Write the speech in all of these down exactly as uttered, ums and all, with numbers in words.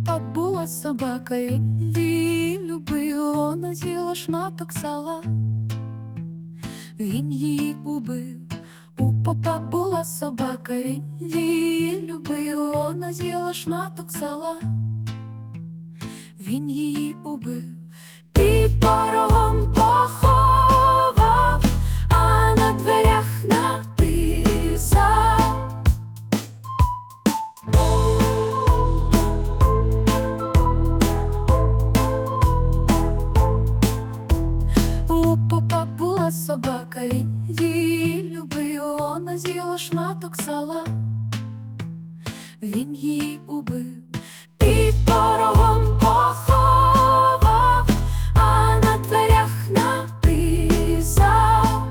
попа була собака, і він любив, вона з'їла шматок сала. Він її убив. У попа була собака, і він любив, вона з'їла шматок сала. Він її убив, під порогом поховав, а на дверях написав: у попа була собака, і її любив, вона з'їла шматок сала. Він її убив, під порогом поховав, а на дверях написав: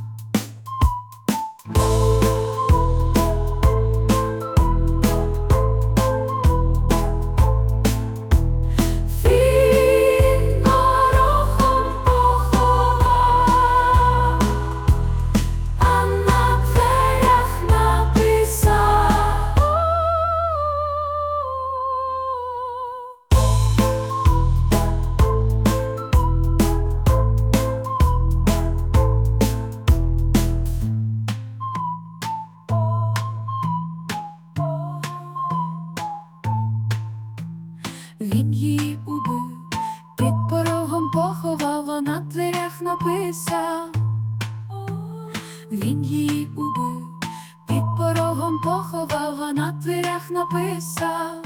він порогом поховав, а на дверях написав. Він її убив, під порогом поховав, а на дверях написав: він її убив, під порогом поховав, а на дверях написав.